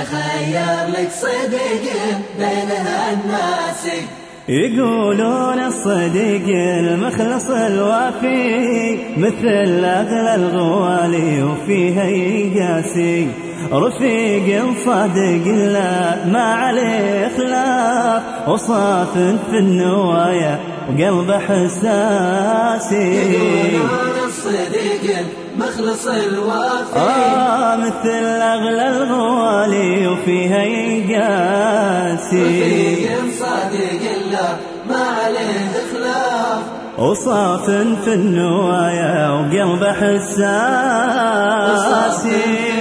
تخير لك صديق بينها الناس. يقولون الصديق المخلص الوافي مثل أغلى الغوالي وفيها يقاسي. رفيق صادق لا ما عليه خلاف وصاف في النوايا وقلبه حساسي. يقولون الصديق المخلص الوافي مثل أغلى الغوالي وفيها يقاسي. رفيق صادق لا ما عليه خلاف وصاف في النوايا وقلبه حساسي.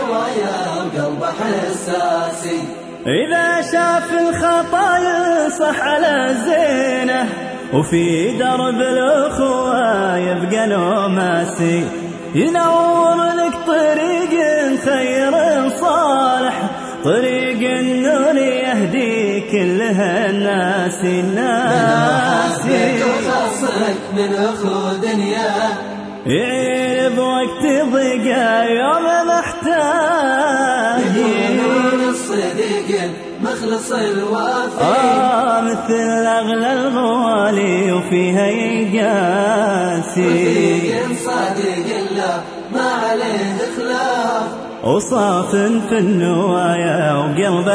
إذا شاف الخطايا صح على زينه وفي درب الأخوة يبقى نوماسي. ينور لك طريق خير صالح طريق النور يهدي كلها الناس. وخاصك من أخو دنيا يعيب وقت ضيقة يوم محتاج. يقولون الصديق مخلص الوافي مثل أغلى الغوالي وفيها يقاسي. رفيق صادق لا ما عليه خلاف وصاف في النوايا وقلبه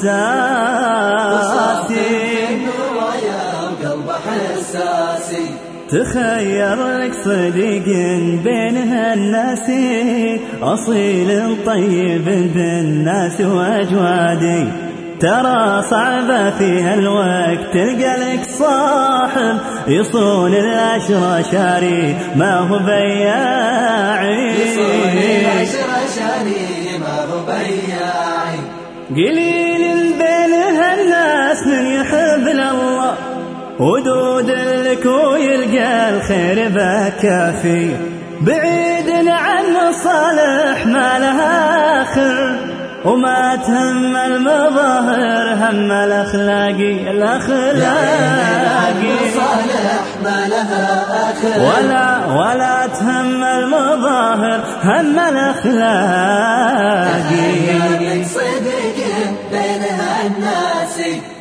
حساسي. تخير لك صديق بينها الناس أصيل طيب بالناس وأجوادي. ترى صعبة في هالوقت تلقى لك صاحب يصون العشرة شاري ما هو بياعي. قليل بينها الناس من يحب الله ودود لك ويلقى الخير بكافي. بعيد عن صالح ما لها آخر وما تهم المظاهر هم الأخلاقي. صالح ما لها آخر ولا تهم المظاهر هم الأخلاقي. صديق بينها الناس